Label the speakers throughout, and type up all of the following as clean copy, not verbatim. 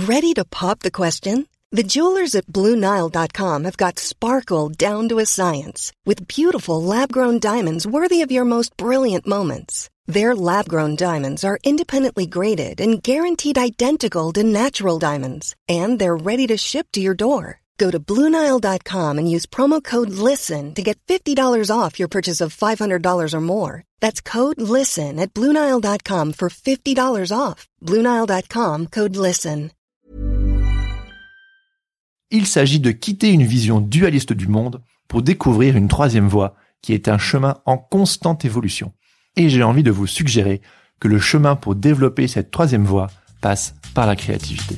Speaker 1: Ready to pop the question? The jewelers at BlueNile.com have got sparkle down to a science with beautiful lab-grown diamonds worthy of your most brilliant moments. Their lab-grown diamonds are independently graded and guaranteed identical to natural diamonds, and they're ready to ship to your door. Go to BlueNile.com and use promo code LISTEN to get $50 off your purchase of $500 or more. That's code LISTEN at BlueNile.com for $50 off. BlueNile.com, code LISTEN.
Speaker 2: Il s'agit de quitter une vision dualiste du monde pour découvrir une troisième voie qui est un chemin en constante évolution. Et j'ai envie de vous suggérer que le chemin pour développer cette troisième voie passe par la créativité.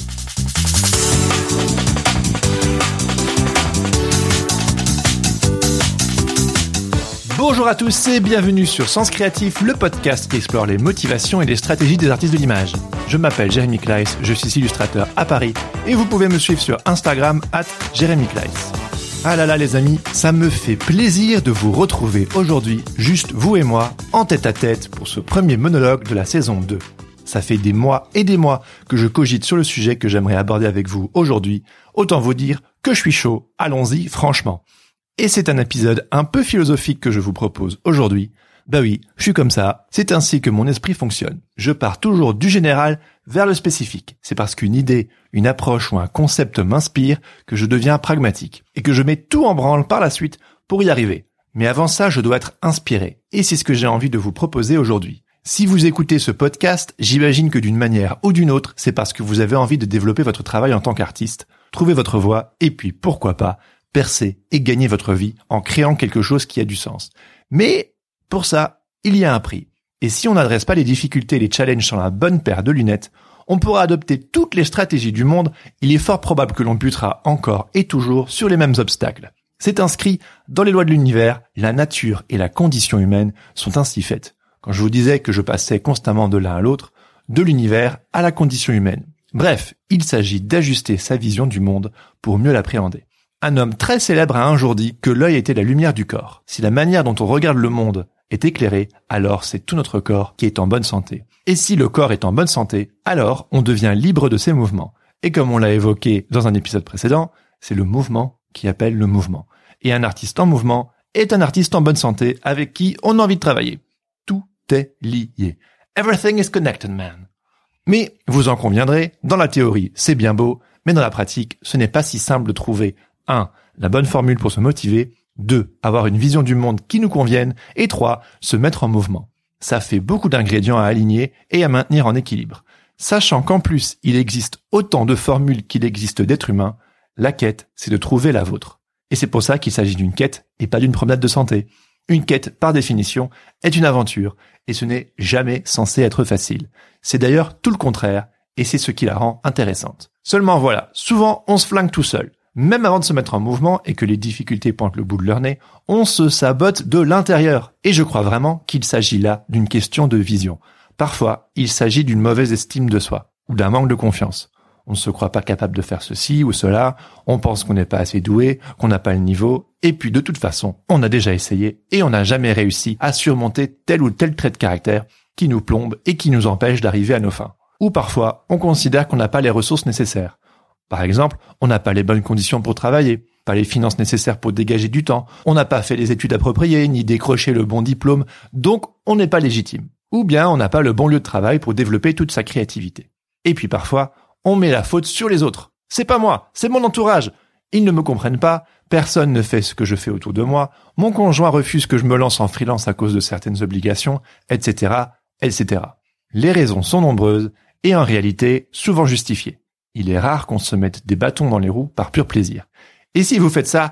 Speaker 2: Bonjour à tous et bienvenue sur Sens Créatif, le podcast qui explore les motivations et les stratégies des artistes de l'image. Je m'appelle Jérémy Kleiss, je suis illustrateur à Paris et vous pouvez me suivre sur Instagram @JérémyKleiss. Ah là là les amis, ça me fait plaisir de vous retrouver aujourd'hui, juste vous et moi, en tête à tête pour ce premier monologue de la saison 2. Ça fait des mois et des mois que je cogite sur le sujet que j'aimerais aborder avec vous aujourd'hui. Autant vous dire que je suis chaud, allons-y franchement. Et c'est un épisode un peu philosophique que je vous propose aujourd'hui. Bah oui, je suis comme ça, c'est ainsi que mon esprit fonctionne. Je pars toujours du général vers le spécifique. C'est parce qu'une idée, une approche ou un concept m'inspire que je deviens pragmatique et que je mets tout en branle par la suite pour y arriver. Mais avant ça, je dois être inspiré. Et c'est ce que j'ai envie de vous proposer aujourd'hui. Si vous écoutez ce podcast, j'imagine que d'une manière ou d'une autre, c'est parce que vous avez envie de développer votre travail en tant qu'artiste, trouver votre voie et puis pourquoi pas percer et gagner votre vie en créant quelque chose qui a du sens. Mais pour ça, il y a un prix. Et si on n'adresse pas les difficultés et les challenges sans la bonne paire de lunettes, on pourra adopter toutes les stratégies du monde, il est fort probable que l'on butera encore et toujours sur les mêmes obstacles. C'est inscrit dans les lois de l'univers, la nature et la condition humaine sont ainsi faites. Quand je vous disais que je passais constamment de l'un à l'autre, de l'univers à la condition humaine. Bref, il s'agit d'ajuster sa vision du monde pour mieux l'appréhender. Un homme très célèbre a un jour dit que l'œil était la lumière du corps. Si la manière dont on regarde le monde est éclairée, alors c'est tout notre corps qui est en bonne santé. Et si le corps est en bonne santé, alors on devient libre de ses mouvements. Et comme on l'a évoqué dans un épisode précédent, c'est le mouvement qui appelle le mouvement. Et un artiste en mouvement est un artiste en bonne santé avec qui on a envie de travailler. Tout est lié. Everything is connected, man. Mais vous en conviendrez, dans la théorie, c'est bien beau, mais dans la pratique, ce n'est pas si simple de trouver 1. La bonne formule pour se motiver. 2. Avoir une vision du monde qui nous convienne. Et 3. Se mettre en mouvement. Ça fait beaucoup d'ingrédients à aligner et à maintenir en équilibre. Sachant qu'en plus, il existe autant de formules qu'il existe d'êtres humains, la quête, c'est de trouver la vôtre. Et c'est pour ça qu'il s'agit d'une quête et pas d'une promenade de santé. Une quête, par définition, est une aventure et ce n'est jamais censé être facile. C'est d'ailleurs tout le contraire et c'est ce qui la rend intéressante. Seulement voilà, souvent on se flingue tout seul. Même avant de se mettre en mouvement et que les difficultés pointent le bout de leur nez, on se sabote de l'intérieur. Et je crois vraiment qu'il s'agit là d'une question de vision. Parfois, il s'agit d'une mauvaise estime de soi ou d'un manque de confiance. On ne se croit pas capable de faire ceci ou cela, on pense qu'on n'est pas assez doué, qu'on n'a pas le niveau, et puis de toute façon, on a déjà essayé et on n'a jamais réussi à surmonter tel ou tel trait de caractère qui nous plombe et qui nous empêche d'arriver à nos fins. Ou parfois, on considère qu'on n'a pas les ressources nécessaires. Par exemple, on n'a pas les bonnes conditions pour travailler, pas les finances nécessaires pour dégager du temps, on n'a pas fait les études appropriées, ni décroché le bon diplôme, donc on n'est pas légitime. Ou bien on n'a pas le bon lieu de travail pour développer toute sa créativité. Et puis parfois, on met la faute sur les autres. C'est pas moi, c'est mon entourage. Ils ne me comprennent pas, personne ne fait ce que je fais autour de moi, mon conjoint refuse que je me lance en freelance à cause de certaines obligations, etc., etc. Les raisons sont nombreuses et en réalité souvent justifiées. Il est rare qu'on se mette des bâtons dans les roues par pur plaisir. Et si vous faites ça,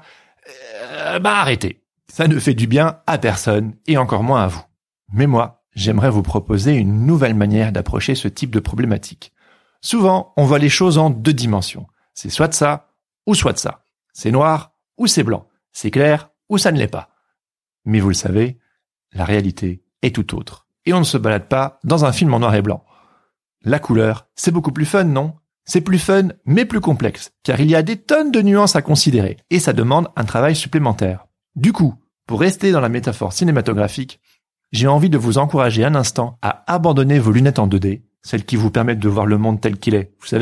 Speaker 2: arrêtez. Ça ne fait du bien à personne et encore moins à vous. Mais moi, j'aimerais vous proposer une nouvelle manière d'approcher ce type de problématique. Souvent, on voit les choses en 2 dimensions. C'est soit de ça ou soit de ça. C'est noir ou c'est blanc. C'est clair ou ça ne l'est pas. Mais vous le savez, la réalité est tout autre. Et on ne se balade pas dans un film en noir et blanc. La couleur, c'est beaucoup plus fun, non ? C'est plus fun, mais plus complexe, car il y a des tonnes de nuances à considérer, et ça demande un travail supplémentaire. Du coup, pour rester dans la métaphore cinématographique, j'ai envie de vous encourager un instant à abandonner vos lunettes en 2D, celles qui vous permettent de voir le monde tel qu'il est, vous savez,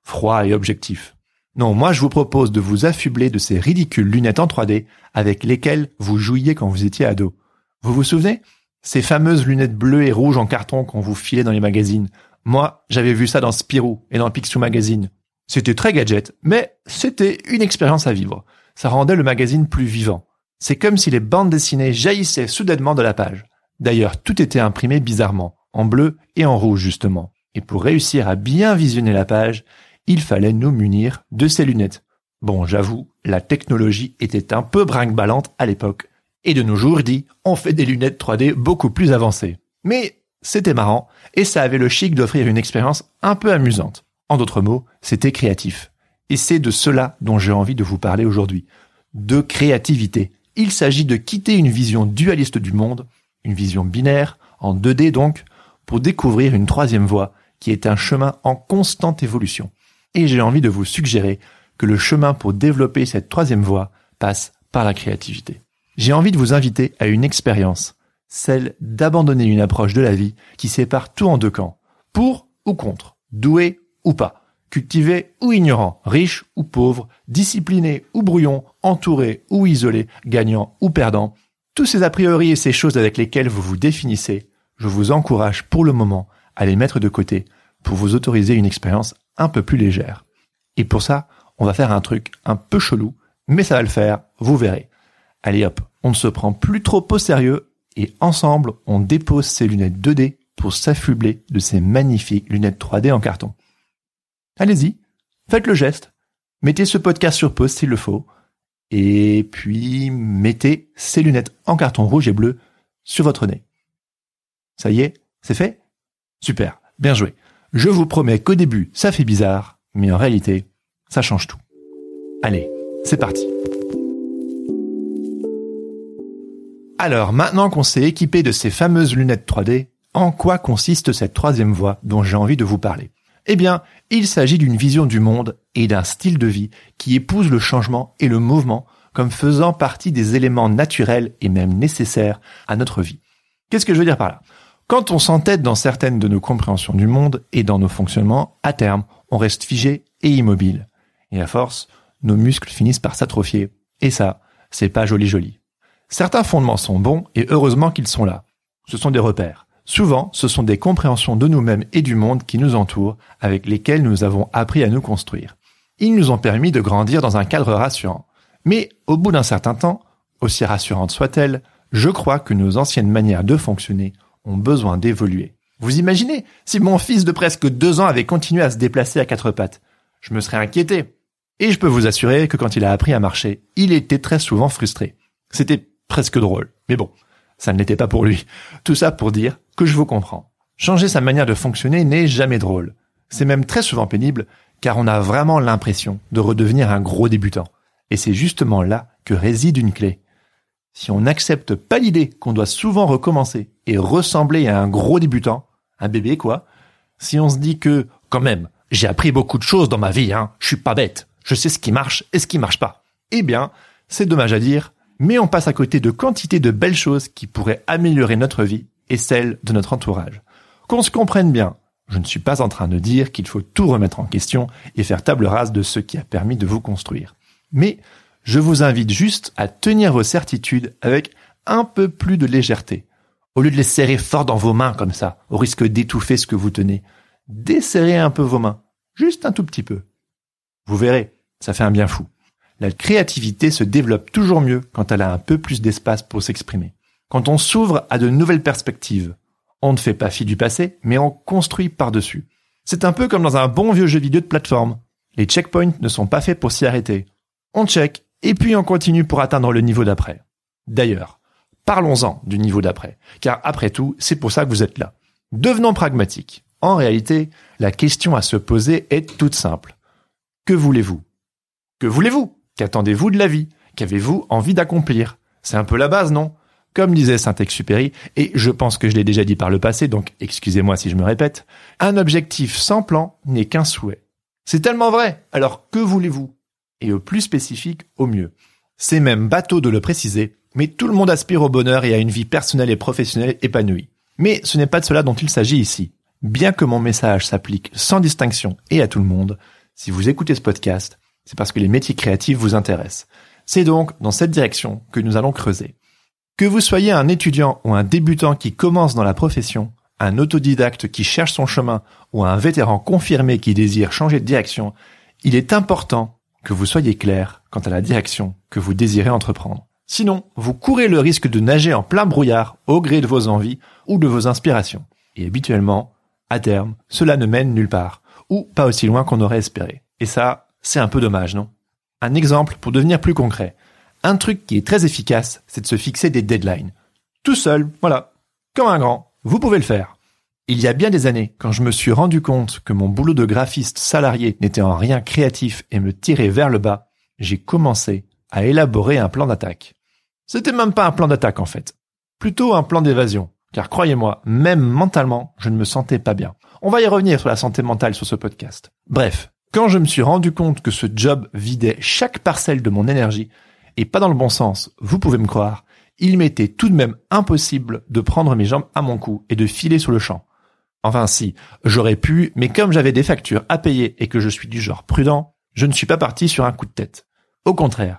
Speaker 2: froid et objectif. Non, moi je vous propose de vous affubler de ces ridicules lunettes en 3D avec lesquelles vous jouiez quand vous étiez ado. Vous vous souvenez ? Ces fameuses lunettes bleues et rouges en carton qu'on vous filait dans les magazines. Moi, j'avais vu ça dans Spirou et dans Picsou Magazine. C'était très gadget, mais c'était une expérience à vivre. Ça rendait le magazine plus vivant. C'est comme si les bandes dessinées jaillissaient soudainement de la page. D'ailleurs, tout était imprimé bizarrement, en bleu et en rouge justement. Et pour réussir à bien visionner la page, il fallait nous munir de ces lunettes. Bon, j'avoue, la technologie était un peu brinque-ballante à l'époque. Et de nos jours, on fait des lunettes 3D beaucoup plus avancées. Mais c'était marrant, et ça avait le chic d'offrir une expérience un peu amusante. En d'autres mots, c'était créatif. Et c'est de cela dont j'ai envie de vous parler aujourd'hui. De créativité. Il s'agit de quitter une vision dualiste du monde, une vision binaire, en 2D donc, pour découvrir une troisième voie, qui est un chemin en constante évolution. Et j'ai envie de vous suggérer que le chemin pour développer cette troisième voie passe par la créativité. J'ai envie de vous inviter à une expérience, celle d'abandonner une approche de la vie qui sépare tout en deux camps, pour ou contre, doué ou pas, cultivé ou ignorant, riche ou pauvre, discipliné ou brouillon, entouré ou isolé, gagnant ou perdant. Tous ces a priori et ces choses avec lesquelles vous vous définissez, je vous encourage pour le moment à les mettre de côté pour vous autoriser une expérience un peu plus légère. Et pour ça, on va faire un truc un peu chelou, mais ça va le faire, vous verrez. Allez hop, on ne se prend plus trop au sérieux et ensemble, on dépose ces lunettes 2D pour s'affubler de ces magnifiques lunettes 3D en carton. Allez-y, faites le geste, mettez ce podcast sur pause s'il le faut, et puis mettez ces lunettes en carton rouge et bleu sur votre nez. Ça y est, c'est fait ? Super, bien joué. Je vous promets qu'au début, ça fait bizarre, mais en réalité, ça change tout. Allez, c'est parti. Alors, maintenant qu'on s'est équipé de ces fameuses lunettes 3D, en quoi consiste cette troisième voie dont j'ai envie de vous parler ? Eh bien, il s'agit d'une vision du monde et d'un style de vie qui épouse le changement et le mouvement comme faisant partie des éléments naturels et même nécessaires à notre vie. Qu'est-ce que je veux dire par là ? Quand on s'entête dans certaines de nos compréhensions du monde et dans nos fonctionnements, à terme, on reste figé et immobile. Et à force, nos muscles finissent par s'atrophier. Et ça, c'est pas joli. Certains fondements sont bons et heureusement qu'ils sont là. Ce sont des repères. Souvent, ce sont des compréhensions de nous-mêmes et du monde qui nous entourent, avec lesquelles nous avons appris à nous construire. Ils nous ont permis de grandir dans un cadre rassurant. Mais au bout d'un certain temps, aussi rassurante soit-elle, je crois que nos anciennes manières de fonctionner ont besoin d'évoluer. Vous imaginez si mon fils de presque 2 ans avait continué à se déplacer à 4 pattes ? Je me serais inquiété. Et je peux vous assurer que quand il a appris à marcher, il était très souvent frustré. C'était presque drôle. Mais bon, ça ne l'était pas pour lui. Tout ça pour dire que je vous comprends. Changer sa manière de fonctionner n'est jamais drôle. C'est même très souvent pénible, car on a vraiment l'impression de redevenir un gros débutant. Et c'est justement là que réside une clé. Si on n'accepte pas l'idée qu'on doit souvent recommencer et ressembler à un gros débutant, un bébé quoi, si on se dit que, quand même, j'ai appris beaucoup de choses dans ma vie, je suis pas bête, je sais ce qui marche et ce qui marche pas, eh bien, c'est dommage à dire, mais on passe à côté de quantité de belles choses qui pourraient améliorer notre vie et celle de notre entourage. Qu'on se comprenne bien, je ne suis pas en train de dire qu'il faut tout remettre en question et faire table rase de ce qui a permis de vous construire. Mais je vous invite juste à tenir vos certitudes avec un peu plus de légèreté. Au lieu de les serrer fort dans vos mains comme ça, au risque d'étouffer ce que vous tenez, desserrez un peu vos mains, juste un tout petit peu. Vous verrez, ça fait un bien fou. La créativité se développe toujours mieux quand elle a un peu plus d'espace pour s'exprimer. Quand on s'ouvre à de nouvelles perspectives, on ne fait pas fi du passé, mais on construit par-dessus. C'est un peu comme dans un bon vieux jeu vidéo de plateforme. Les checkpoints ne sont pas faits pour s'y arrêter. On check, et puis on continue pour atteindre le niveau d'après. D'ailleurs, parlons-en du niveau d'après, car après tout, c'est pour ça que vous êtes là. Devenons pragmatiques. En réalité, la question à se poser est toute simple. Que voulez-vous ? Que voulez-vous ? Qu'attendez-vous de la vie ? Qu'avez-vous envie d'accomplir ? C'est un peu la base, non ? Comme disait Saint-Exupéry, et je pense que je l'ai déjà dit par le passé, donc excusez-moi si je me répète, un objectif sans plan n'est qu'un souhait. C'est tellement vrai, alors que voulez-vous ? Et au plus spécifique, au mieux. C'est même bateau de le préciser, mais tout le monde aspire au bonheur et à une vie personnelle et professionnelle épanouie. Mais ce n'est pas de cela dont il s'agit ici. Bien que mon message s'applique sans distinction et à tout le monde, Si vous écoutez ce podcast, c'est parce que les métiers créatifs vous intéressent. C'est donc dans cette direction que nous allons creuser. Que vous soyez un étudiant ou un débutant qui commence dans la profession, un autodidacte qui cherche son chemin ou un vétéran confirmé qui désire changer de direction, il est important que vous soyez clair quant à la direction que vous désirez entreprendre. Sinon, vous courez le risque de nager en plein brouillard au gré de vos envies ou de vos inspirations. Et habituellement, à terme, cela ne mène nulle part, ou pas aussi loin qu'on aurait espéré. Et ça, c'est un peu dommage, non ? Un exemple pour devenir plus concret. Un truc qui est très efficace, c'est de se fixer des deadlines. Tout seul, voilà, comme un grand, vous pouvez le faire. Il y a bien des années, quand je me suis rendu compte que mon boulot de graphiste salarié n'était en rien créatif et me tirait vers le bas, j'ai commencé à élaborer un plan d'attaque. C'était même pas un plan d'attaque en fait, plutôt un plan d'évasion, car croyez-moi, même mentalement, je ne me sentais pas bien. On va y revenir sur la santé mentale sur ce podcast. Bref, quand je me suis rendu compte que ce job vidait chaque parcelle de mon énergie, et pas dans le bon sens, vous pouvez me croire, il m'était tout de même impossible de prendre mes jambes à mon cou et de filer sur le champ. Enfin si, j'aurais pu, mais comme j'avais des factures à payer et que je suis du genre prudent, je ne suis pas parti sur un coup de tête. Au contraire,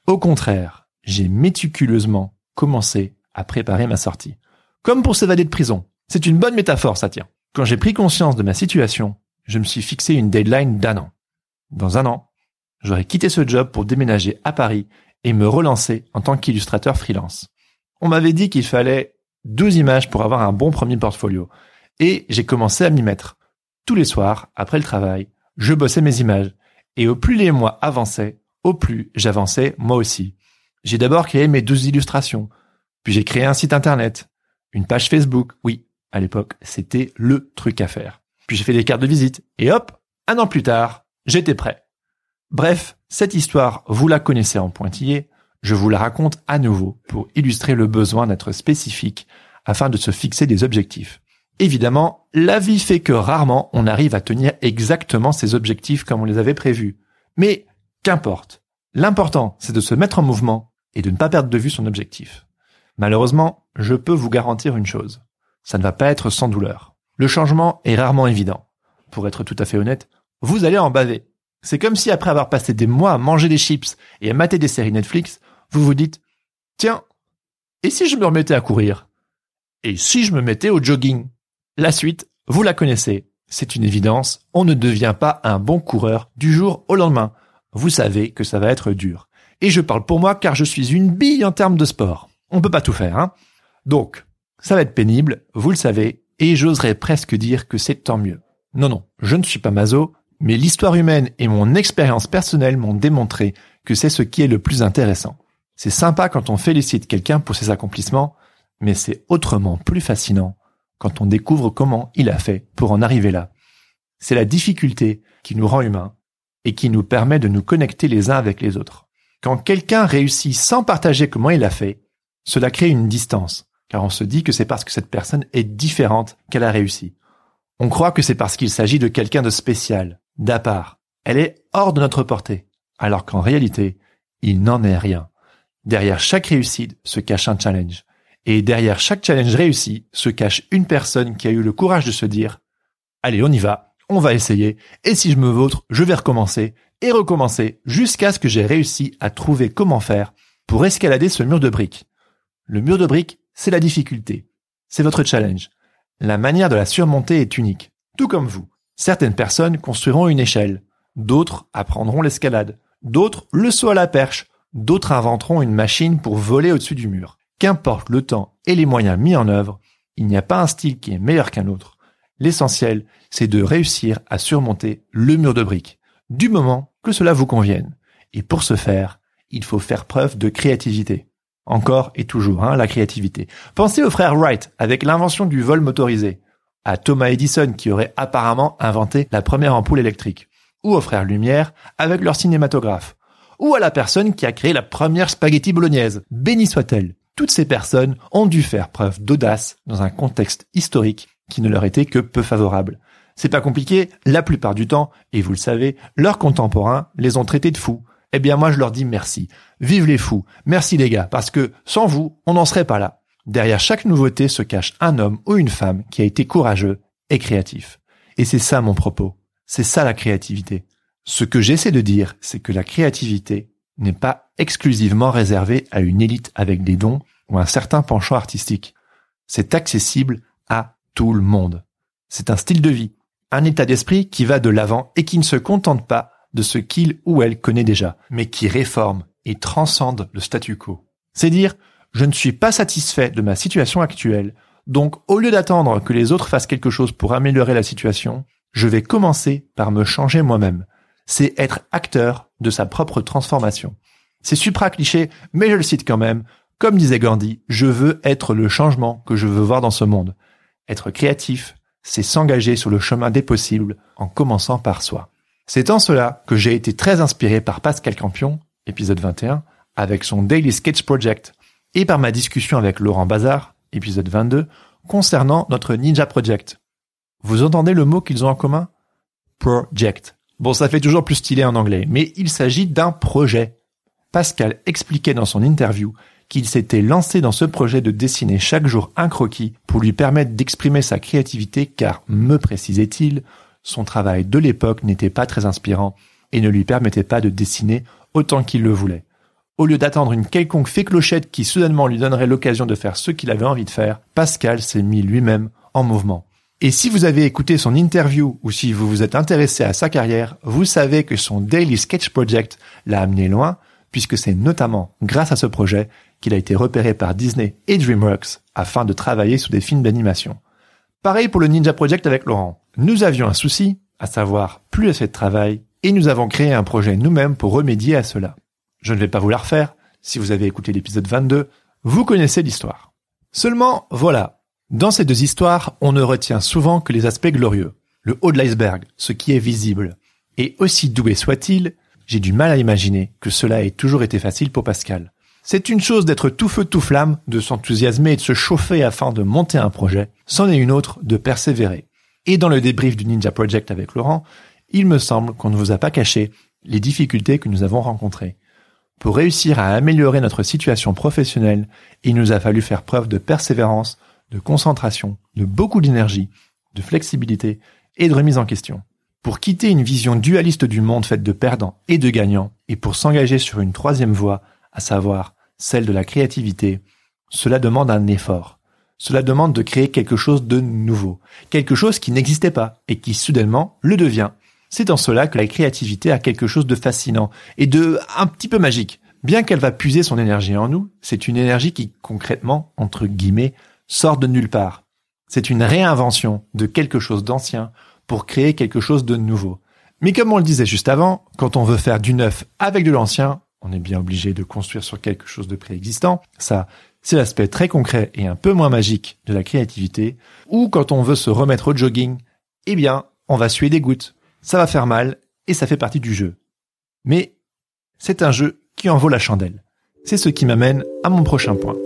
Speaker 2: j'ai méticuleusement commencé à préparer ma sortie. Comme pour s'évader de prison. C'est une bonne métaphore, ça tient. Quand j'ai pris conscience de ma situation, je me suis fixé une deadline d'1 an. Dans 1 an, j'aurais quitté ce job pour déménager à Paris et me relancer en tant qu'illustrateur freelance. On m'avait dit qu'il fallait 12 images pour avoir un bon premier portfolio. Et j'ai commencé à m'y mettre. Tous les soirs, après le travail, je bossais mes images. Et au plus les mois avançaient, au plus j'avançais moi aussi. J'ai d'abord créé mes 12 illustrations. Puis j'ai créé un site internet. Une page Facebook. Oui, à l'époque, c'était le truc à faire. Puis j'ai fait des cartes de visite. Et hop, 1 an plus tard, j'étais prêt. Bref, cette histoire, vous la connaissez en pointillé. Je vous la raconte à nouveau pour illustrer le besoin d'être spécifique afin de se fixer des objectifs. Évidemment, la vie fait que rarement on arrive à tenir exactement ces objectifs comme on les avait prévus. Mais qu'importe. L'important, c'est de se mettre en mouvement et de ne pas perdre de vue son objectif. Malheureusement, je peux vous garantir une chose. Ça ne va pas être sans douleur. Le changement est rarement évident. Pour être tout à fait honnête, vous allez en baver. C'est comme si après avoir passé des mois à manger des chips et à mater des séries Netflix, vous vous dites « Tiens, et si je me remettais à courir ? Et si je me mettais au jogging ?» La suite, vous la connaissez. C'est une évidence, on ne devient pas un bon coureur du jour au lendemain. Vous savez que ça va être dur. Et je parle pour moi car je suis une bille en termes de sport. On peut pas tout faire, hein. Donc, ça va être pénible, vous le savez, et j'oserais presque dire que c'est tant mieux. Non, je ne suis pas maso, mais l'histoire humaine et mon expérience personnelle m'ont démontré que c'est ce qui est le plus intéressant. C'est sympa quand on félicite quelqu'un pour ses accomplissements, mais c'est autrement plus fascinant quand on découvre comment il a fait pour en arriver là. C'est la difficulté qui nous rend humains et qui nous permet de nous connecter les uns avec les autres. Quand quelqu'un réussit sans partager comment il a fait, cela crée une distance, car on se dit que c'est parce que cette personne est différente qu'elle a réussi. On croit que c'est parce qu'il s'agit de quelqu'un de spécial, d'à part. Elle est hors de notre portée, alors qu'en réalité, il n'en est rien. Derrière chaque réussite se cache un challenge. Et derrière chaque challenge réussi se cache une personne qui a eu le courage de se dire « Allez, on y va, on va essayer, et si je me vautre, je vais recommencer, et recommencer, jusqu'à ce que j'ai réussi à trouver comment faire pour escalader ce mur de briques. » Le mur de briques, c'est la difficulté. C'est votre challenge. La manière de la surmonter est unique, tout comme vous. Certaines personnes construiront une échelle, d'autres apprendront l'escalade, d'autres le saut à la perche, d'autres inventeront une machine pour voler au-dessus du mur. Qu'importe le temps et les moyens mis en œuvre, il n'y a pas un style qui est meilleur qu'un autre. L'essentiel, c'est de réussir à surmonter le mur de briques, du moment que cela vous convienne. Et pour ce faire, il faut faire preuve de créativité. Encore et toujours, la créativité. Pensez aux frères Wright avec l'invention du vol motorisé, à Thomas Edison qui aurait apparemment inventé la première ampoule électrique, ou aux frères Lumière avec leur cinématographe, ou à la personne qui a créé la première spaghetti bolognaise, bénie soit-elle. Toutes ces personnes ont dû faire preuve d'audace dans un contexte historique qui ne leur était que peu favorable. C'est pas compliqué, la plupart du temps, et vous le savez, leurs contemporains les ont traités de fous. Eh bien moi je leur dis merci. Vive les fous, merci les gars, parce que sans vous, on n'en serait pas là. Derrière chaque nouveauté se cache un homme ou une femme qui a été courageux et créatif. Et c'est ça mon propos, c'est ça la créativité. Ce que j'essaie de dire, c'est que la créativité n'est pas exclusivement réservée à une élite avec des dons ou un certain penchant artistique. C'est accessible à tout le monde. C'est un style de vie, un état d'esprit qui va de l'avant et qui ne se contente pas de ce qu'il ou elle connaît déjà, mais qui réforme et transcende le statu quo. C'est dire, je ne suis pas satisfait de ma situation actuelle, donc au lieu d'attendre que les autres fassent quelque chose pour améliorer la situation, je vais commencer par me changer moi-même. C'est être acteur de sa propre transformation. C'est supra cliché, mais je le cite quand même. Comme disait Gandhi, je veux être le changement que je veux voir dans ce monde. Être créatif, c'est s'engager sur le chemin des possibles en commençant par soi. C'est en cela que j'ai été très inspiré par Pascal Campion, épisode 21, avec son Daily Sketch Project, et par ma discussion avec Laurent Bazar, épisode 22, concernant notre Ninja Project. Vous entendez le mot qu'ils ont en commun ? Project. Bon, ça fait toujours plus stylé en anglais, mais il s'agit d'un projet. Pascal expliquait dans son interview qu'il s'était lancé dans ce projet de dessiner chaque jour un croquis pour lui permettre d'exprimer sa créativité car, me précisait-il, son travail de l'époque n'était pas très inspirant et ne lui permettait pas de dessiner autant qu'il le voulait. Au lieu d'attendre une quelconque fée clochette qui soudainement lui donnerait l'occasion de faire ce qu'il avait envie de faire, Pascal s'est mis lui-même en mouvement. Et si vous avez écouté son interview ou si vous vous êtes intéressé à sa carrière, vous savez que son Daily Sketch Project l'a amené loin, puisque c'est notamment grâce à ce projet qu'il a été repéré par Disney et DreamWorks afin de travailler sur des films d'animation. Pareil pour le Ninja Project avec Laurent. Nous avions un souci, à savoir plus assez de travail, et nous avons créé un projet nous-mêmes pour remédier à cela. Je ne vais pas vous la refaire, si vous avez écouté l'épisode 22, vous connaissez l'histoire. Seulement, voilà, dans ces deux histoires, on ne retient souvent que les aspects glorieux, le haut de l'iceberg, ce qui est visible. Et aussi doué soit-il, j'ai du mal à imaginer que cela ait toujours été facile pour Pascal. C'est une chose d'être tout feu tout flamme, de s'enthousiasmer et de se chauffer afin de monter un projet, c'en est une autre de persévérer. Et dans le débrief du Ninja Project avec Laurent, il me semble qu'on ne vous a pas caché les difficultés que nous avons rencontrées. Pour réussir à améliorer notre situation professionnelle, il nous a fallu faire preuve de persévérance, de concentration, de beaucoup d'énergie, de flexibilité et de remise en question. Pour quitter une vision dualiste du monde faite de perdants et de gagnants, et pour s'engager sur une troisième voie, à savoir celle de la créativité, cela demande un effort. Cela demande de créer quelque chose de nouveau, quelque chose qui n'existait pas et qui soudainement le devient. C'est en cela que la créativité a quelque chose de fascinant et de un petit peu magique. Bien qu'elle va puiser son énergie en nous, c'est une énergie qui concrètement, entre guillemets, sort de nulle part. C'est une réinvention de quelque chose d'ancien pour créer quelque chose de nouveau. Mais comme on le disait juste avant, quand on veut faire du neuf avec de l'ancien, on est bien obligé de construire sur quelque chose de préexistant. Ça, c'est l'aspect très concret et un peu moins magique de la créativité. Ou quand on veut se remettre au jogging, eh bien, on va suer des gouttes. Ça va faire mal et ça fait partie du jeu. Mais c'est un jeu qui en vaut la chandelle. C'est ce qui m'amène à mon prochain point.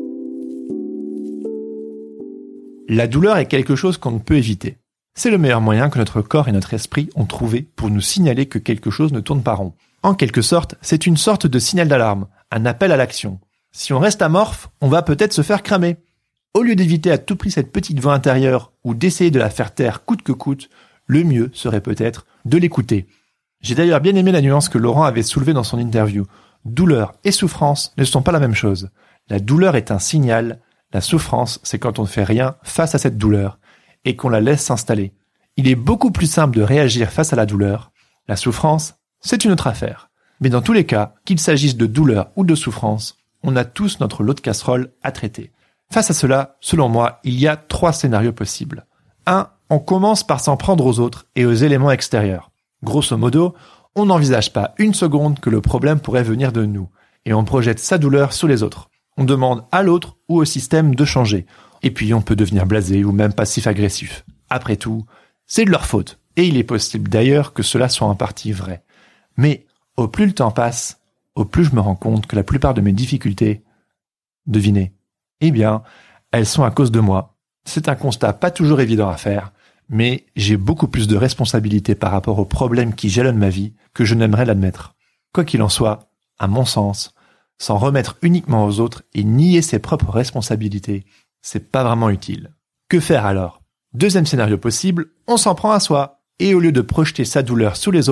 Speaker 2: La douleur est quelque chose qu'on ne peut éviter. C'est le meilleur moyen que notre corps et notre esprit ont trouvé pour nous signaler que quelque chose ne tourne pas rond. En quelque sorte, c'est une sorte de signal d'alarme, un appel à l'action. Si on reste amorphe, on va peut-être se faire cramer. Au lieu d'éviter à tout prix cette petite voix intérieure ou d'essayer de la faire taire coûte que coûte, le mieux serait peut-être de l'écouter. J'ai d'ailleurs bien aimé la nuance que Laurent avait soulevée dans son interview. Douleur et souffrance ne sont pas la même chose. La douleur est un signal, la souffrance, c'est quand on ne fait rien face à cette douleur et qu'on la laisse s'installer. Il est beaucoup plus simple de réagir face à la douleur. La souffrance, c'est une autre affaire. Mais dans tous les cas, qu'il s'agisse de douleur ou de souffrance, on a tous notre lot de casserole à traiter. Face à cela, selon moi, il y a 3 scénarios possibles. 1. On commence par s'en prendre aux autres et aux éléments extérieurs. Grosso modo, on n'envisage pas une seconde que le problème pourrait venir de nous, et on projette sa douleur sur les autres. On demande à l'autre ou au système de changer. Et puis on peut devenir blasé ou même passif-agressif. Après tout, c'est de leur faute, et il est possible d'ailleurs que cela soit en partie vrai. Mais au plus le temps passe, au plus je me rends compte que la plupart de mes difficultés, devinez, eh bien, elles sont à cause de moi. C'est un constat pas toujours évident à faire, mais j'ai beaucoup plus de responsabilités par rapport aux problèmes qui jalonnent ma vie que je n'aimerais l'admettre. Quoi qu'il en soit, à mon sens, s'en remettre uniquement aux autres et nier ses propres responsabilités, c'est pas vraiment utile. Que faire alors ? Deuxième scénario possible, on s'en prend à soi, et au lieu de projeter sa douleur sur les autres,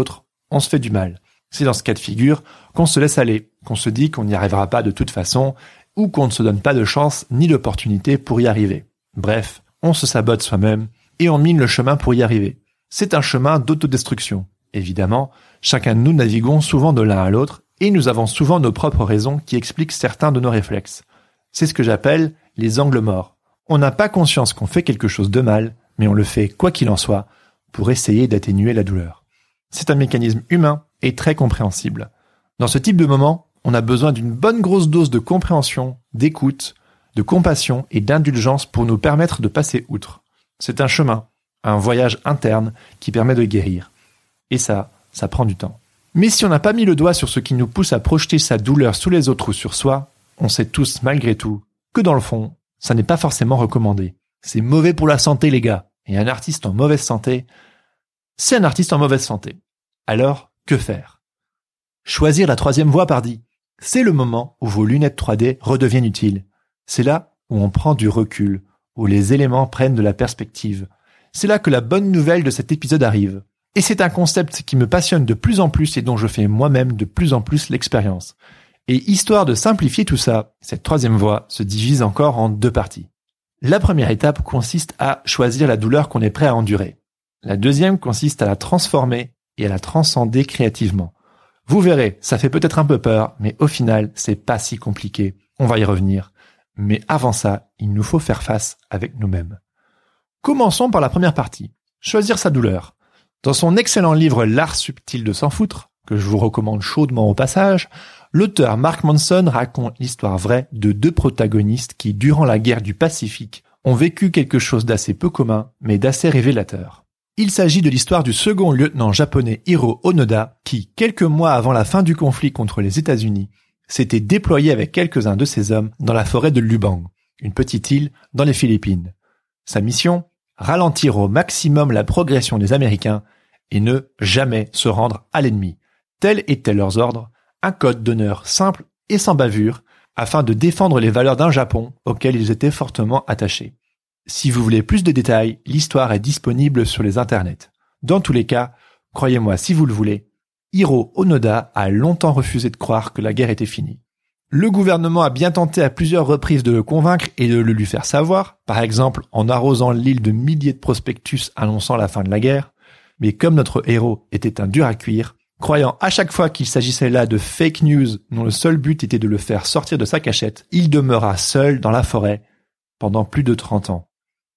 Speaker 2: on se fait du mal. C'est dans ce cas de figure qu'on se laisse aller, qu'on se dit qu'on n'y arrivera pas de toute façon, ou qu'on ne se donne pas de chance ni d'opportunité pour y arriver. Bref, on se sabote soi-même et on mine le chemin pour y arriver. C'est un chemin d'autodestruction. Évidemment, chacun de nous naviguons souvent de l'un à l'autre et nous avons souvent nos propres raisons qui expliquent certains de nos réflexes. C'est ce que j'appelle les angles morts. On n'a pas conscience qu'on fait quelque chose de mal, mais on le fait quoi qu'il en soit pour essayer d'atténuer la douleur. C'est un mécanisme humain et très compréhensible. Dans ce type de moment, on a besoin d'une bonne grosse dose de compréhension, d'écoute, de compassion et d'indulgence pour nous permettre de passer outre. C'est un chemin, un voyage interne qui permet de guérir. Et ça prend du temps. Mais si on n'a pas mis le doigt sur ce qui nous pousse à projeter sa douleur sous les autres ou sur soi, on sait tous, malgré tout, que dans le fond, ça n'est pas forcément recommandé. C'est mauvais pour la santé, les gars. Et un artiste en mauvaise santé, c'est un artiste en mauvaise santé. Alors, que faire? Choisir la troisième voie, pardi. C'est le moment où vos lunettes 3D redeviennent utiles. C'est là où on prend du recul, où les éléments prennent de la perspective. C'est là que la bonne nouvelle de cet épisode arrive. Et c'est un concept qui me passionne de plus en plus et dont je fais moi-même de plus en plus l'expérience. Et histoire de simplifier tout ça, cette troisième voie se divise encore en 2 parties. La première étape consiste à choisir la douleur qu'on est prêt à endurer. La deuxième consiste à la transformer et à la transcender créativement. Vous verrez, ça fait peut-être un peu peur, mais au final, c'est pas si compliqué. On va y revenir. Mais avant ça, il nous faut faire face avec nous-mêmes. Commençons par la première partie. Choisir sa douleur. Dans son excellent livre L'art subtil de s'en foutre, que je vous recommande chaudement au passage, l'auteur Mark Manson raconte l'histoire vraie de 2 protagonistes qui, durant la guerre du Pacifique, ont vécu quelque chose d'assez peu commun, mais d'assez révélateur. Il s'agit de l'histoire du second lieutenant japonais Hiro Onoda, qui, quelques mois avant la fin du conflit contre les États-Unis, s'était déployé avec quelques-uns de ses hommes dans la forêt de Lubang, une petite île dans les Philippines. Sa mission ? Ralentir au maximum la progression des Américains et ne jamais se rendre à l'ennemi. Tels étaient leurs ordres, un code d'honneur simple et sans bavure, afin de défendre les valeurs d'un Japon auquel ils étaient fortement attachés. Si vous voulez plus de détails, l'histoire est disponible sur les internets. Dans tous les cas, croyez-moi si vous le voulez, Hiro Onoda a longtemps refusé de croire que la guerre était finie. Le gouvernement a bien tenté à plusieurs reprises de le convaincre et de le lui faire savoir, par exemple en arrosant l'île de milliers de prospectus annonçant la fin de la guerre, mais comme notre héros était un dur à cuire, croyant à chaque fois qu'il s'agissait là de fake news dont le seul but était de le faire sortir de sa cachette, il demeura seul dans la forêt pendant plus de 30 ans.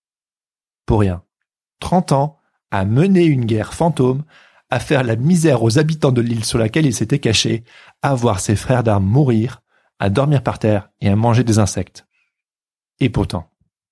Speaker 2: Pour rien. 30 ans à mener une guerre fantôme, à faire la misère aux habitants de l'île sur laquelle il s'était caché, à voir ses frères d'armes mourir, à dormir par terre et à manger des insectes. Et pourtant.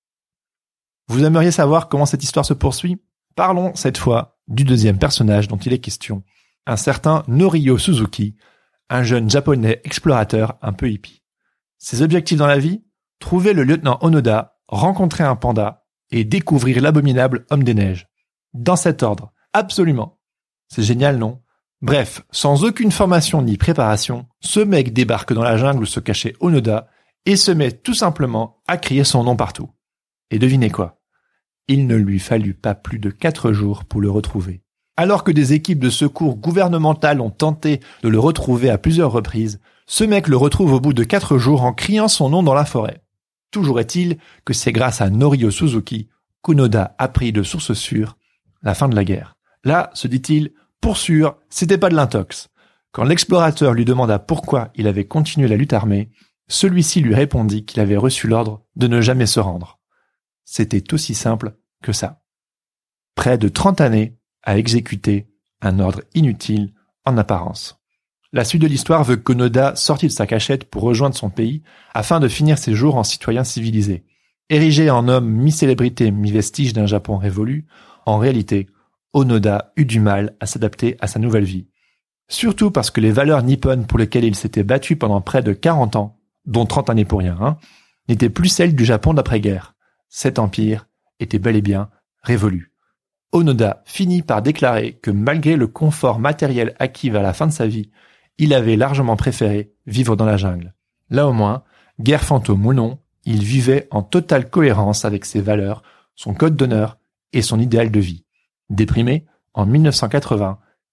Speaker 2: Vous aimeriez savoir comment cette histoire se poursuit ? Parlons cette fois du deuxième personnage dont il est question, un certain Norio Suzuki, un jeune japonais explorateur un peu hippie. Ses objectifs dans la vie ? Trouver le lieutenant Onoda, rencontrer un panda et découvrir l'abominable homme des neiges. Dans cet ordre, absolument. C'est génial, non ? Bref, sans aucune formation ni préparation, ce mec débarque dans la jungle où se cachait Onoda et se met tout simplement à crier son nom partout. Et devinez quoi ? Il ne lui fallut pas plus de 4 jours pour le retrouver. Alors que des équipes de secours gouvernementales ont tenté de le retrouver à plusieurs reprises, ce mec le retrouve au bout de 4 jours en criant son nom dans la forêt. Toujours est-il que c'est grâce à Norio Suzuki qu'Onoda a pris de source sûre la fin de la guerre. Là, se dit-il, pour sûr, c'était pas de l'intox. Quand l'explorateur lui demanda pourquoi il avait continué la lutte armée, celui-ci lui répondit qu'il avait reçu l'ordre de ne jamais se rendre. C'était aussi simple que ça. Près de 30 années à exécuter un ordre inutile en apparence. La suite de l'histoire veut qu'Onoda sortit de sa cachette pour rejoindre son pays afin de finir ses jours en citoyen civilisé. Érigé en homme mi-célébrité, mi-vestige d'un Japon révolu, en réalité, Onoda eut du mal à s'adapter à sa nouvelle vie. Surtout parce que les valeurs nippones pour lesquelles il s'était battu pendant près de 40 ans, dont 30 années pour rien, n'étaient plus celles du Japon d'après-guerre. Cet empire était bel et bien révolu. Onoda finit par déclarer que malgré le confort matériel acquis vers la fin de sa vie, il avait largement préféré vivre dans la jungle. Là au moins, guerre fantôme ou non, il vivait en totale cohérence avec ses valeurs, son code d'honneur et son idéal de vie. Déprimé, en 1980,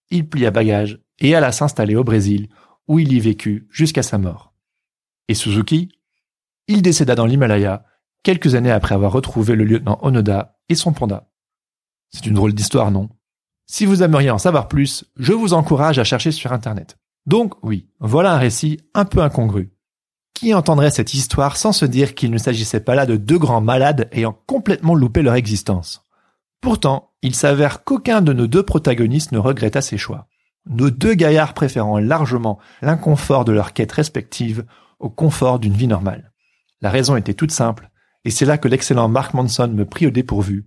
Speaker 2: il plia bagages et alla s'installer au Brésil, où il y vécut jusqu'à sa mort. Et Suzuki? Il décéda dans l'Himalaya, quelques années après avoir retrouvé le lieutenant Onoda et son panda. C'est une drôle d'histoire, non? Si vous aimeriez en savoir plus, je vous encourage à chercher sur Internet. Donc oui, voilà un récit un peu incongru. Qui entendrait cette histoire sans se dire qu'il ne s'agissait pas là de deux grands malades ayant complètement loupé leur existence? Pourtant, il s'avère qu'aucun de nos deux protagonistes ne regretta ses choix. Nos deux gaillards préférant largement l'inconfort de leur quête respective au confort d'une vie normale. La raison était toute simple, et c'est là que l'excellent Mark Manson me prit au dépourvu.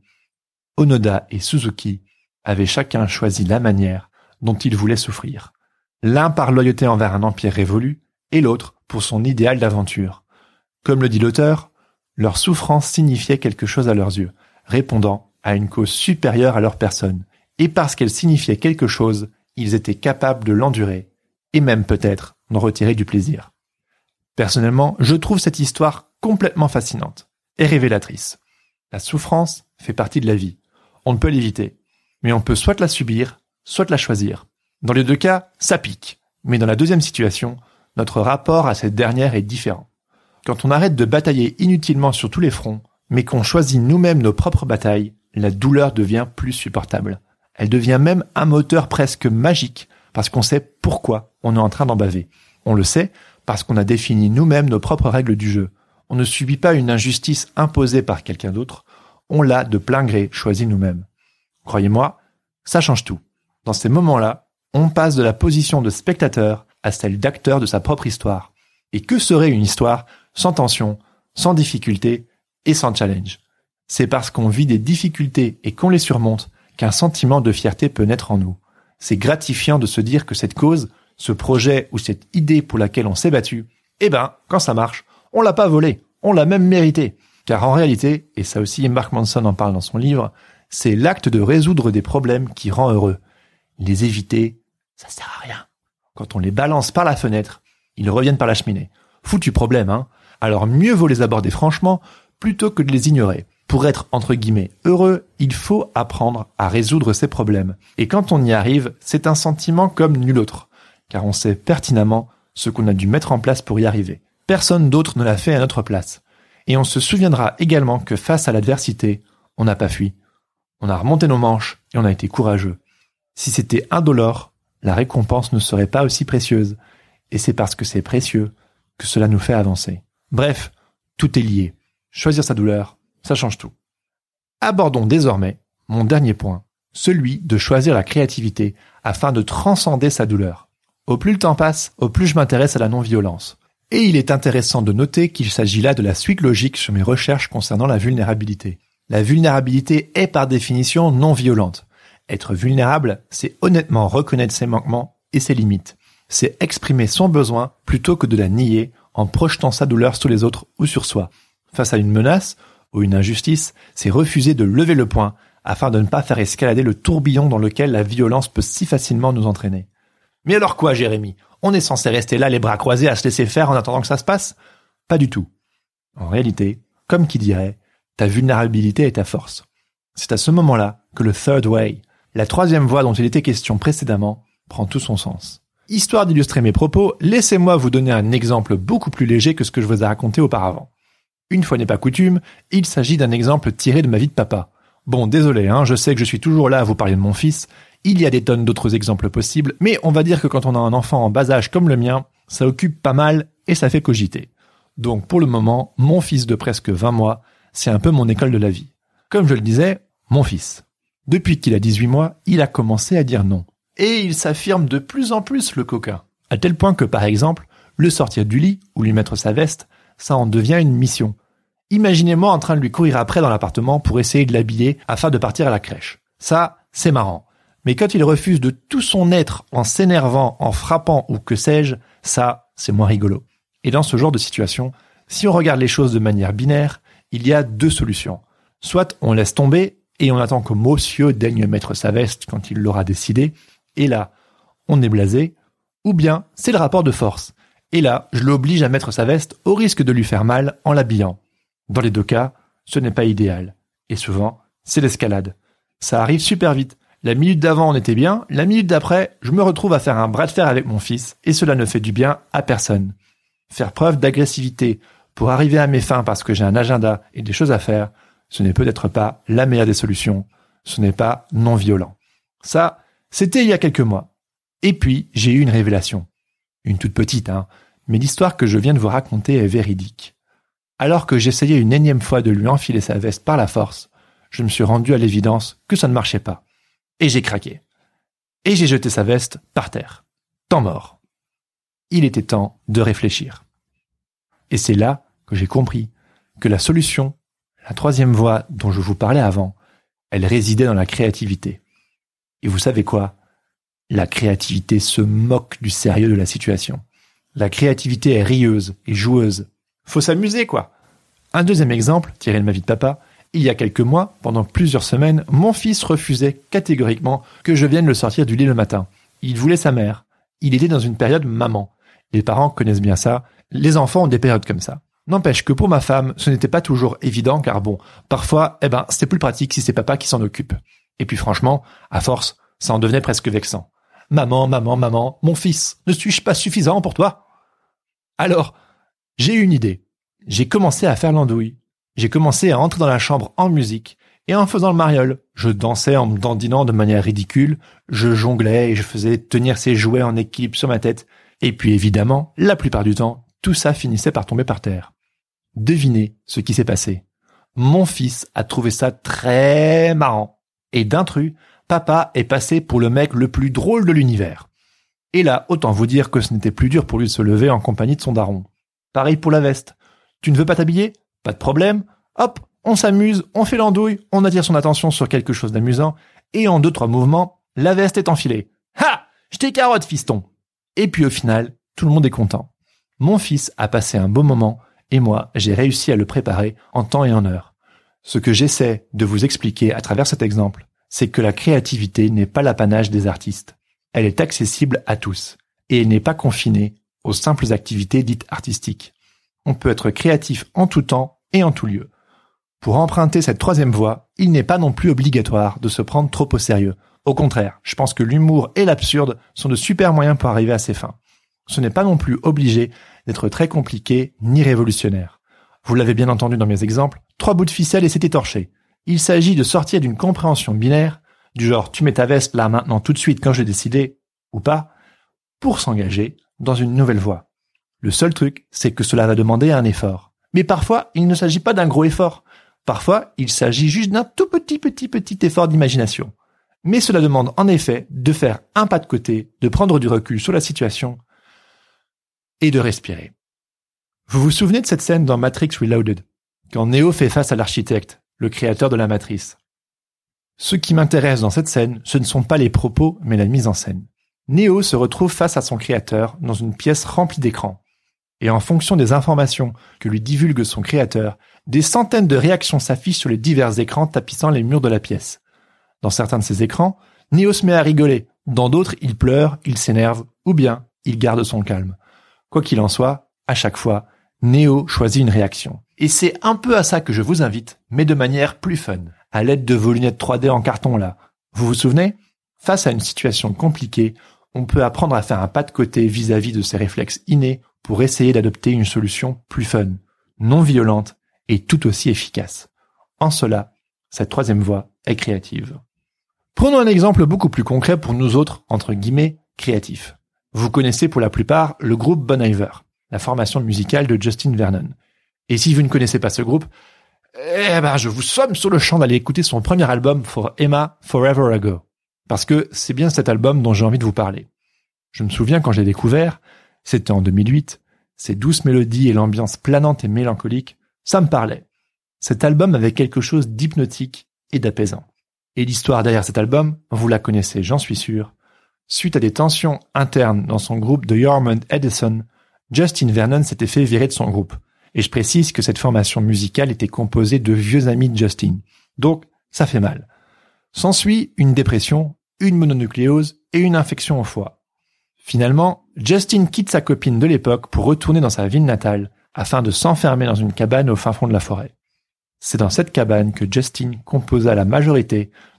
Speaker 2: Onoda et Suzuki avaient chacun choisi la manière dont ils voulaient souffrir. L'un par loyauté envers un empire révolu, et l'autre pour son idéal d'aventure. Comme le dit l'auteur, leur souffrance signifiait quelque chose à leurs yeux, répondant à une cause supérieure à leur personne. Et parce qu'elle signifiait quelque chose, ils étaient capables de l'endurer, et même peut-être d'en retirer du plaisir. Personnellement, je trouve cette histoire complètement fascinante et révélatrice. La souffrance fait partie de la vie. On ne peut l'éviter, mais on peut soit la subir, soit la choisir. Dans les deux cas, ça pique, mais dans la deuxième situation, notre rapport à cette dernière est différent. Quand on arrête de batailler inutilement sur tous les fronts, mais qu'on choisit nous-mêmes nos propres batailles, la douleur devient plus supportable. Elle devient même un moteur presque magique, parce qu'on sait pourquoi on est en train d'en baver. On le sait parce qu'on a défini nous-mêmes nos propres règles du jeu. On ne subit pas une injustice imposée par quelqu'un d'autre, on l'a de plein gré choisi nous-mêmes. Croyez-moi, ça change tout. Dans ces moments-là, on passe de la position de spectateur à celle d'acteur de sa propre histoire. Et que serait une histoire sans tension, sans difficulté et sans challenge? C'est parce qu'on vit des difficultés et qu'on les surmonte qu'un sentiment de fierté peut naître en nous. C'est gratifiant de se dire que cette cause, ce projet ou cette idée pour laquelle on s'est battu, quand ça marche, on l'a pas volé, on l'a même mérité. Car en réalité, et ça aussi Mark Manson en parle dans son livre, c'est l'acte de résoudre des problèmes qui rend heureux. Les éviter, ça sert à rien. Quand on les balance par la fenêtre, ils reviennent par la cheminée. Foutu problème, hein. Alors mieux vaut les aborder franchement plutôt que de les ignorer. Pour être, entre guillemets, heureux, il faut apprendre à résoudre ces problèmes. Et quand on y arrive, c'est un sentiment comme nul autre. Car on sait pertinemment ce qu'on a dû mettre en place pour y arriver. Personne d'autre ne l'a fait à notre place. Et on se souviendra également que face à l'adversité, on n'a pas fui. On a remonté nos manches et on a été courageux. Si c'était indolore, la récompense ne serait pas aussi précieuse. Et c'est parce que c'est précieux que cela nous fait avancer. Bref, tout est lié. Choisir sa douleur, ça change tout. Abordons désormais mon dernier point, celui de choisir la créativité afin de transcender sa douleur. Au plus le temps passe, au plus je m'intéresse à la non-violence. Et il est intéressant de noter qu'il s'agit là de la suite logique sur mes recherches concernant la vulnérabilité. La vulnérabilité est par définition non violente. Être vulnérable, c'est honnêtement reconnaître ses manquements et ses limites. C'est exprimer son besoin plutôt que de la nier en projetant sa douleur sur les autres ou sur soi. Face à une menace ou une injustice, c'est refuser de lever le poing afin de ne pas faire escalader le tourbillon dans lequel la violence peut si facilement nous entraîner. Mais alors quoi, Jérémy? On est censé rester là les bras croisés à se laisser faire en attendant que ça se passe? Pas du tout. En réalité, comme qui dirait, ta vulnérabilité est ta force. C'est à ce moment-là que le third way, la troisième voie dont il était question précédemment, prend tout son sens. Histoire d'illustrer mes propos, laissez-moi vous donner un exemple beaucoup plus léger que ce que je vous ai raconté auparavant. Une fois n'est pas coutume, il s'agit d'un exemple tiré de ma vie de papa. Bon, désolé, je sais que je suis toujours là à vous parler de mon fils. Il y a des tonnes d'autres exemples possibles, mais on va dire que quand on a un enfant en bas âge comme le mien, ça occupe pas mal et ça fait cogiter. Donc pour le moment, mon fils de presque 20 mois, c'est un peu mon école de la vie. Comme je le disais, mon fils. Depuis qu'il a 18 mois, il a commencé à dire non. Et il s'affirme de plus en plus, le coquin. À tel point que, par exemple, le sortir du lit ou lui mettre sa veste, ça en devient une mission. Imaginez-moi en train de lui courir après dans l'appartement pour essayer de l'habiller afin de partir à la crèche. Ça, c'est marrant. Mais quand il refuse de tout son être en s'énervant, en frappant ou que sais-je, ça, c'est moins rigolo. Et dans ce genre de situation, si on regarde les choses de manière binaire, il y a deux solutions. Soit on laisse tomber et on attend que monsieur daigne mettre sa veste quand il l'aura décidé, et là, on est blasé, ou bien c'est le rapport de force. Et là, je l'oblige à mettre sa veste au risque de lui faire mal en l'habillant. Dans les deux cas, ce n'est pas idéal. Et souvent, c'est l'escalade. Ça arrive super vite. La minute d'avant, on était bien. La minute d'après, je me retrouve à faire un bras de fer avec mon fils et cela ne fait du bien à personne. Faire preuve d'agressivité pour arriver à mes fins parce que j'ai un agenda et des choses à faire, ce n'est peut-être pas la meilleure des solutions. Ce n'est pas non violent. Ça, c'était il y a quelques mois. Et puis, j'ai eu une révélation. Une toute petite, mais l'histoire que je viens de vous raconter est véridique. Alors que j'essayais une énième fois de lui enfiler sa veste par la force, je me suis rendu à l'évidence que ça ne marchait pas. Et j'ai craqué. Et j'ai jeté sa veste par terre. Temps mort. Il était temps de réfléchir. Et c'est là que j'ai compris que la solution, la troisième voie dont je vous parlais avant, elle résidait dans la créativité. Et vous savez quoi ? La créativité se moque du sérieux de la situation. La créativité est rieuse et joueuse. Faut s'amuser, quoi. Un deuxième exemple, tiré de ma vie de papa. Il y a quelques mois, pendant plusieurs semaines, mon fils refusait catégoriquement que je vienne le sortir du lit le matin. Il voulait sa mère. Il était dans une période maman. Les parents connaissent bien ça. Les enfants ont des périodes comme ça. N'empêche que pour ma femme, ce n'était pas toujours évident car parfois, c'était plus pratique si c'est papa qui s'en occupe. Et puis franchement, à force, ça en devenait presque vexant. Maman, mon fils, ne suis-je pas suffisant pour toi ? Alors, j'ai eu une idée. J'ai commencé à faire l'andouille. J'ai commencé à entrer dans la chambre en musique et en faisant le mariole. Je dansais en me dandinant de manière ridicule, je jonglais et je faisais tenir ses jouets en équilibre sur ma tête. Et puis évidemment, la plupart du temps, tout ça finissait par tomber par terre. Devinez ce qui s'est passé. Mon fils a trouvé ça très marrant. Et d'intrus, papa est passé pour le mec le plus drôle de l'univers. Et là, autant vous dire que ce n'était plus dur pour lui de se lever en compagnie de son daron. Pareil pour la veste. Tu ne veux pas t'habiller ? Pas de problème. Hop, on s'amuse, on fait l'andouille, on attire son attention sur quelque chose d'amusant, et en 2-3 mouvements, la veste est enfilée. Ha ! Je t'ai carotte, fiston ! Et puis au final, tout le monde est content. Mon fils a passé un beau moment, et moi, j'ai réussi à le préparer en temps et en heure. Ce que j'essaie de vous expliquer à travers cet exemple, c'est que la créativité n'est pas l'apanage des artistes. Elle est accessible à tous, et elle n'est pas confinée aux simples activités dites artistiques. On peut être créatif en tout temps et en tout lieu. Pour emprunter cette troisième voie, il n'est pas non plus obligatoire de se prendre trop au sérieux. Au contraire, je pense que l'humour et l'absurde sont de super moyens pour arriver à ses fins. Ce n'est pas non plus obligé d'être très compliqué ni révolutionnaire. Vous l'avez bien entendu dans mes exemples, 3 bouts de ficelle et c'est étorché. Il s'agit de sortir d'une compréhension binaire, du genre tu mets ta veste là maintenant tout de suite quand j'ai décidé, ou pas, pour s'engager dans une nouvelle voie. Le seul truc, c'est que cela va demander un effort. Mais parfois, il ne s'agit pas d'un gros effort. Parfois, il s'agit juste d'un tout petit effort d'imagination. Mais cela demande en effet de faire un pas de côté, de prendre du recul sur la situation et de respirer. Vous vous souvenez de cette scène dans Matrix Reloaded, quand Neo fait face à l'architecte, le créateur de la matrice. Ce qui m'intéresse dans cette scène, ce ne sont pas les propos, mais la mise en scène. Neo se retrouve face à son créateur dans une pièce remplie d'écrans. Et en fonction des informations que lui divulgue son créateur, des centaines de réactions s'affichent sur les divers écrans tapissant les murs de la pièce. Dans certains de ces écrans, Neo se met à rigoler. Dans d'autres, il pleure, il s'énerve, ou bien il garde son calme. Quoi qu'il en soit, à chaque fois, Neo choisit une réaction. Et c'est un peu à ça que je vous invite, mais de manière plus fun, à l'aide de vos lunettes 3D en carton là. Vous vous souvenez ? Face à une situation compliquée, on peut apprendre à faire un pas de côté vis-à-vis de ses réflexes innés pour essayer d'adopter une solution plus fun, non violente et tout aussi efficace. En cela, cette troisième voie est créative. Prenons un exemple beaucoup plus concret pour nous autres, entre guillemets, créatifs. Vous connaissez pour la plupart le groupe Bon Iver, la formation musicale de Justin Vernon. Et si vous ne connaissez pas ce groupe, je vous somme sur le champ d'aller écouter son premier album For Emma Forever Ago. Parce que c'est bien cet album dont j'ai envie de vous parler. Je me souviens quand j'ai découvert, c'était en 2008, ces douces mélodies et l'ambiance planante et mélancolique, ça me parlait. Cet album avait quelque chose d'hypnotique et d'apaisant. Et l'histoire derrière cet album, vous la connaissez, j'en suis sûr. Suite à des tensions internes dans son groupe de Yormond Edison, Justin Vernon s'était fait virer de son groupe. Et je précise que cette formation musicale était composée de vieux amis de Justin. Donc, ça fait mal. S'ensuit une dépression, une mononucléose et une infection au foie. Finalement, Justin quitte sa copine de l'époque pour retourner dans sa ville natale afin de s'enfermer dans une cabane au fin fond de la forêt. C'est dans cette cabane que Justin composa la majorité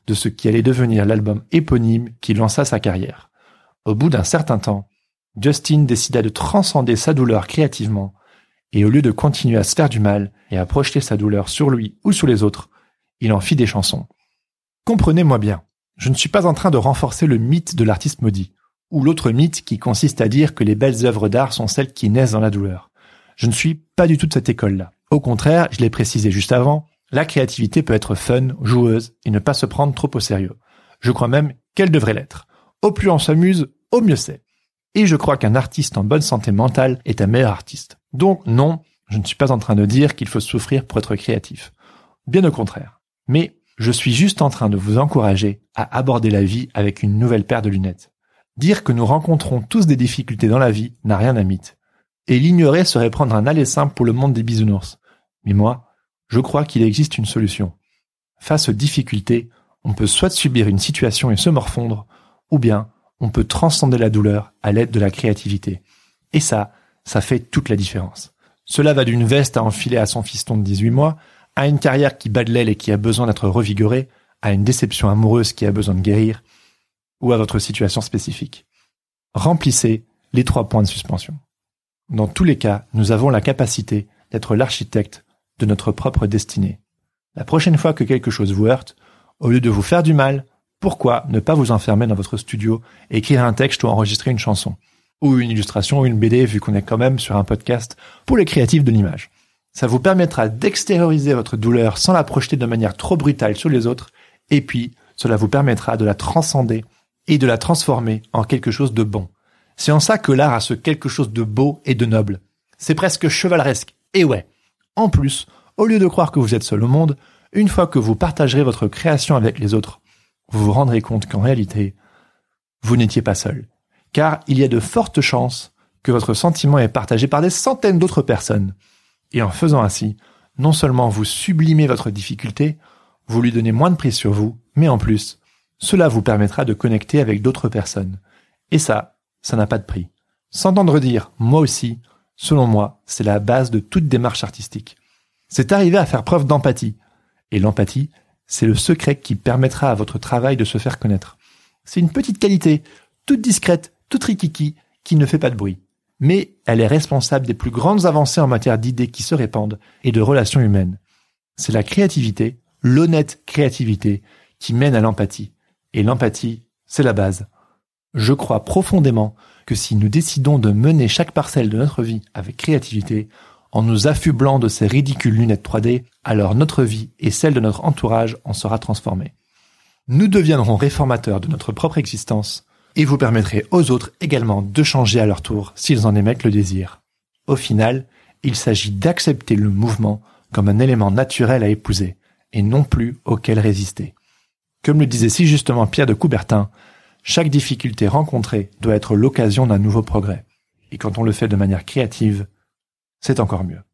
Speaker 2: de ce qui allait devenir l'album éponyme qui lança sa carrière. Au bout d'un certain temps, Justin décida de transcender sa douleur créativement, et au lieu de continuer à se faire du mal et à projeter sa douleur sur lui ou sur les autres, il en fit des chansons. Comprenez-moi bien, je ne suis pas en train de renforcer le mythe de l'artiste maudit, ou l'autre mythe qui consiste à dire que les belles œuvres d'art sont celles qui naissent dans la douleur. Je ne suis pas du tout de cette école-là. Au contraire, je l'ai précisé juste avant, la créativité peut être fun, joueuse, et ne pas se prendre trop au sérieux. Je crois même qu'elle devrait l'être. Au plus on s'amuse, au mieux c'est. Et je crois qu'un artiste en bonne santé mentale est un meilleur artiste. Donc non, je ne suis pas en train de dire qu'il faut souffrir pour être créatif. Bien au contraire. Mais je suis juste en train de vous encourager à aborder la vie avec une nouvelle paire de lunettes. Dire que nous rencontrons tous des difficultés dans la vie n'a rien d'un mythe. Et l'ignorer serait prendre un aller simple pour le monde des bisounours. Mais moi, je crois qu'il existe une solution. Face aux difficultés, on peut soit subir une situation et se morfondre, ou bien on peut transcender la douleur à l'aide de la créativité. Et ça fait toute la différence. Cela va d'une veste à enfiler à son fiston de 18 mois, à une carrière qui bat de l'aile et qui a besoin d'être revigorée, à une déception amoureuse qui a besoin de guérir, ou à votre situation spécifique. Remplissez les 3 points de suspension. Dans tous les cas, nous avons la capacité d'être l'architecte de notre propre destinée. La prochaine fois que quelque chose vous heurte, au lieu de vous faire du mal, pourquoi ne pas vous enfermer dans votre studio et écrire un texte ou enregistrer une chanson, ou une illustration ou une BD, vu qu'on est quand même sur un podcast pour les créatifs de l'image. Ça vous permettra d'extérioriser votre douleur sans la projeter de manière trop brutale sur les autres, et puis cela vous permettra de la transcender et de la transformer en quelque chose de bon. C'est en ça que l'art a ce quelque chose de beau et de noble. C'est presque chevaleresque. Et ouais. En plus, au lieu de croire que vous êtes seul au monde, une fois que vous partagerez votre création avec les autres, vous vous rendrez compte qu'en réalité, vous n'étiez pas seul. Car il y a de fortes chances que votre sentiment est partagé par des centaines d'autres personnes. Et en faisant ainsi, non seulement vous sublimez votre difficulté, vous lui donnez moins de prise sur vous, mais en plus, cela vous permettra de connecter avec d'autres personnes. Et ça n'a pas de prix. S'entendre dire « moi aussi », selon moi, c'est la base de toute démarche artistique. C'est arriver à faire preuve d'empathie. Et l'empathie, c'est le secret qui permettra à votre travail de se faire connaître. C'est une petite qualité, toute discrète, toute rikiki, qui ne fait pas de bruit. Mais elle est responsable des plus grandes avancées en matière d'idées qui se répandent et de relations humaines. C'est la créativité, l'honnête créativité, qui mène à l'empathie. Et l'empathie, c'est la base. Je crois profondément que si nous décidons de mener chaque parcelle de notre vie avec créativité, en nous affublant de ces ridicules lunettes 3D, alors notre vie et celle de notre entourage en sera transformée. Nous deviendrons réformateurs de notre propre existence et vous permettrez aux autres également de changer à leur tour s'ils en émettent le désir. Au final, il s'agit d'accepter le mouvement comme un élément naturel à épouser et non plus auquel résister. Comme le disait si justement Pierre de Coubertin, chaque difficulté rencontrée doit être l'occasion d'un nouveau progrès. Et quand on le fait de manière créative, c'est encore mieux.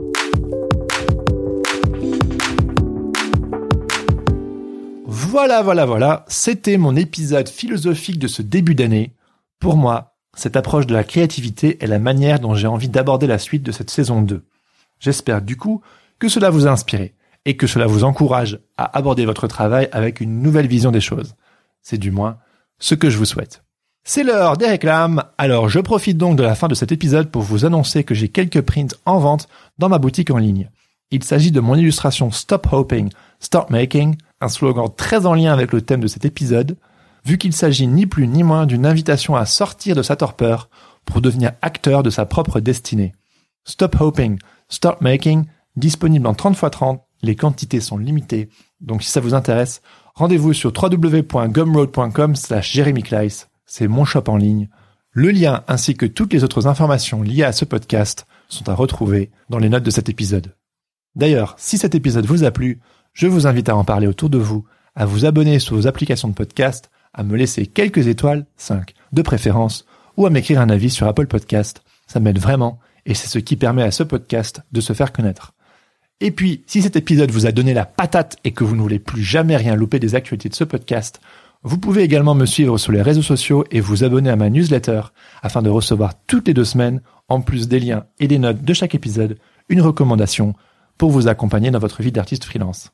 Speaker 2: Voilà, c'était mon épisode philosophique de ce début d'année. Pour moi, cette approche de la créativité est la manière dont j'ai envie d'aborder la suite de cette saison 2. J'espère du coup que cela vous a inspiré et que cela vous encourage à aborder votre travail avec une nouvelle vision des choses. C'est du moins ce que je vous souhaite. C'est l'heure des réclames, alors je profite donc de la fin de cet épisode pour vous annoncer que j'ai quelques prints en vente dans ma boutique en ligne. Il s'agit de mon illustration Stop Hoping, Start Making, un slogan très en lien avec le thème de cet épisode, vu qu'il s'agit ni plus ni moins d'une invitation à sortir de sa torpeur pour devenir acteur de sa propre destinée. Stop Hoping, Start Making, disponible en 30x30, les quantités sont limitées, donc si ça vous intéresse, rendez-vous sur www.gumroad.com/jeremykleiss. C'est mon shop en ligne. Le lien ainsi que toutes les autres informations liées à ce podcast sont à retrouver dans les notes de cet épisode. D'ailleurs, si cet épisode vous a plu, je vous invite à en parler autour de vous, à vous abonner sur vos applications de podcast, à me laisser quelques étoiles, 5 de préférence, ou à m'écrire un avis sur Apple Podcast. Ça m'aide vraiment et c'est ce qui permet à ce podcast de se faire connaître. Et puis, si cet épisode vous a donné la patate et que vous ne voulez plus jamais rien louper des actualités de ce podcast, vous pouvez également me suivre sur les réseaux sociaux et vous abonner à ma newsletter afin de recevoir toutes les 2 semaines, en plus des liens et des notes de chaque épisode, une recommandation pour vous accompagner dans votre vie d'artiste freelance.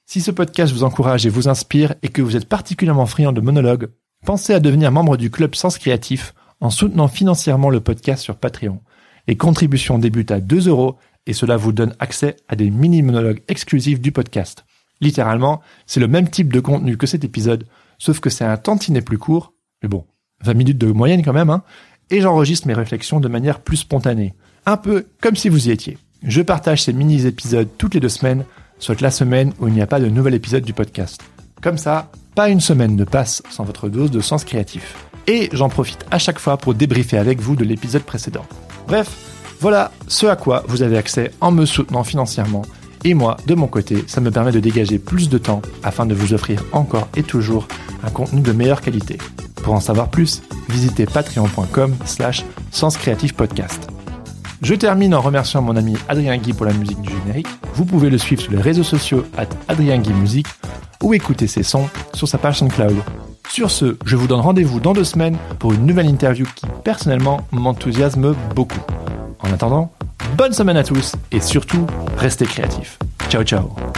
Speaker 2: Si ce podcast vous encourage et vous inspire et que vous êtes particulièrement friand de monologues, pensez à devenir membre du club Sens Créatif en soutenant financièrement le podcast sur Patreon. Les contributions débutent à 2 € et cela vous donne accès à des mini-monologues exclusifs du podcast. Littéralement, c'est le même type de contenu que cet épisode, sauf que c'est un tantinet plus court, mais bon, 20 minutes de moyenne quand même, et j'enregistre mes réflexions de manière plus spontanée. Un peu comme si vous y étiez. Je partage ces mini-épisodes toutes les 2 semaines, soit la semaine où il n'y a pas de nouvel épisode du podcast. Comme ça, pas une semaine ne passe sans votre dose de sens créatif. Et j'en profite à chaque fois pour débriefer avec vous de l'épisode précédent. Bref, voilà ce à quoi vous avez accès en me soutenant financièrement. Et moi, de mon côté, ça me permet de dégager plus de temps afin de vous offrir encore et toujours un contenu de meilleure qualité. Pour en savoir plus, visitez patreon.com/senscreatifpodcast. Je termine en remerciant mon ami Adrien Guy pour la musique du générique. Vous pouvez le suivre sur les réseaux sociaux @AdrienGuy-Musique ou écouter ses sons sur sa page SoundCloud. Sur ce, je vous donne rendez-vous dans 2 semaines pour une nouvelle interview qui, personnellement, m'enthousiasme beaucoup. En attendant, bonne semaine à tous et surtout, restez créatifs. Ciao ciao.